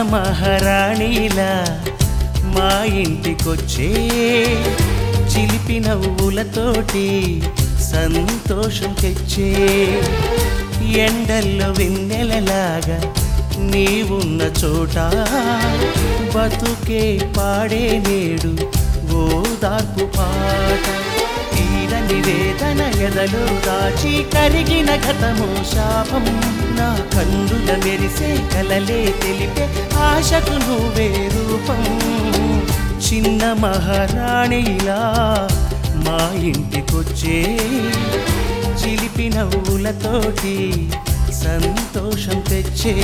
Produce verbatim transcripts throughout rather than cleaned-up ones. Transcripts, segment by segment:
మహారాణిలా మా ఇంటికొచ్చే చిలిపి నవ్వులతోటి సంతోషం తెచ్చే ఎండల్లో వెన్నెలలాగా నీవున్న చోట బతుకే పాడే నేడు ఓదార్పు పాట తీరని వేదన ఎదలో దాచి కరిగిన గతము శాపం నా కన్నుల మెరిసే కలలే తెలిపే ఆశకు నువ్వే రూపం చిన్న మహారాణిలా మా ఇంటికొచ్చే చిలిపి నవ్వులతోటి సంతోషం తెచ్చే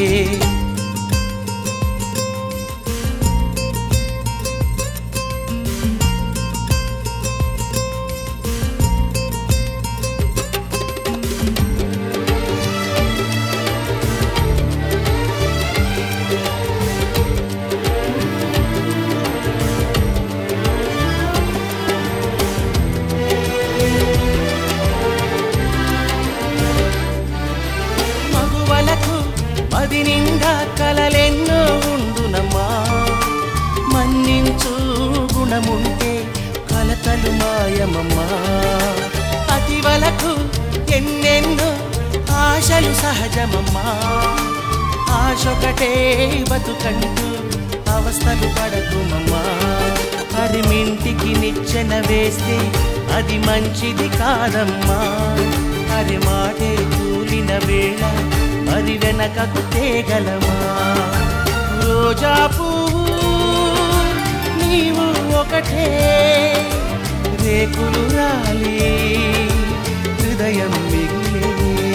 అది నిండా కలలెన్నో ఉండునమ్మా మన్నించు గుణముంటే కలతలు మాయమమ్మా అతి వలకు ఎన్నెన్నో ఆశలు సహజమమ్మా ఆశొకటే బతుకంటూ అవస్థలు పడకుమమ్మా అరిమింటికి నిచ్చెన వేస్తే అది మంచిది కాదమ్మా అరి మాటే కూలిన వేళ మరి వెనకకు తేగలమా రోజా పువ్వు నీవు ఒకటే రేకులు రాలి హృదయం మిగిలే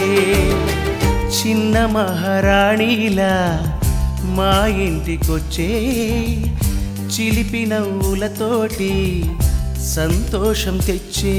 చిన్న మహారాణిలా మా ఇంటికొచ్చే చిలిపి నవ్వులతోటి సంతోషం తెచ్చే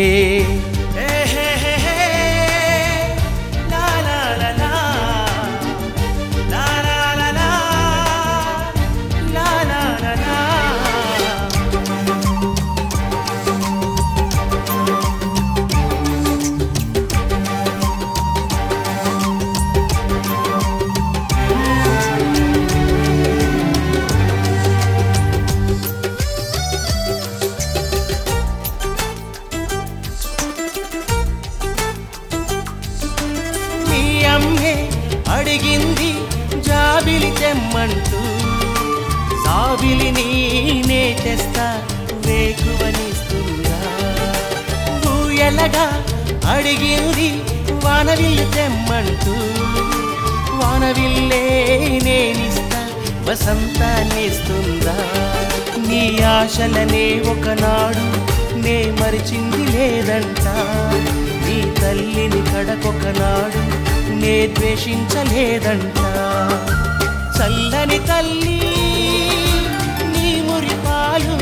అడిగింది జాబిలి తెమ్మంటూ జాబిలి నేనే తెస్తా వేకువనిస్తుందా ఊయలగా అడిగింది వానవిల్లు తెమ్మంటూ వానవిల్లే నేనిస్తా వసంతాన్నిస్తుందా నీ ఆశలనే ఒకనాడు నే మరిచింది లేదంట నీ తల్లిని కడకొకనాడు నే ద్వేషించలేదంట చల్లని తల్లి నీ మురిపాలు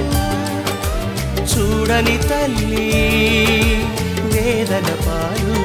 చూడని తల్లి వేదన పాలు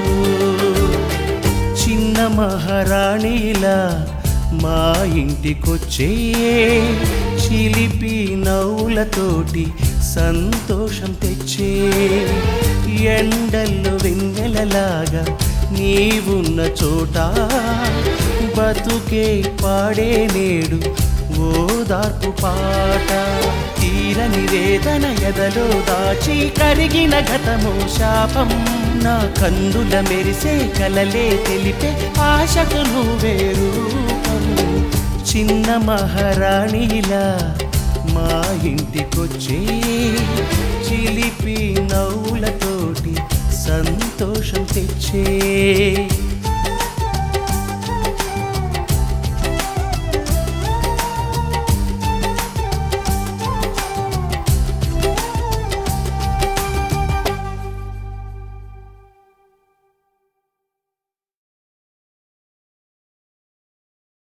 చిన్న మహారాణిలా మా ఇంటికొచ్చే చిలిపి నవ్వులతోటి సంతోషం తెచ్చే ఎండల్లో వెన్నెలలాగా నీవున్న చోట బతుకే పాడే నేడు ఓదార్పు పాట తీరని వేదన ఎదలో దాచి కరిగిన గతము శాపం నా కన్నుల మెరిసే కలలే తెలిపే ఆశకు నువ్వే రూపం చిన్న మహారాణిలా మా ఇంటికొచ్చే చిలిపి నవ్వులతోటి సంతోషం తెచ్చే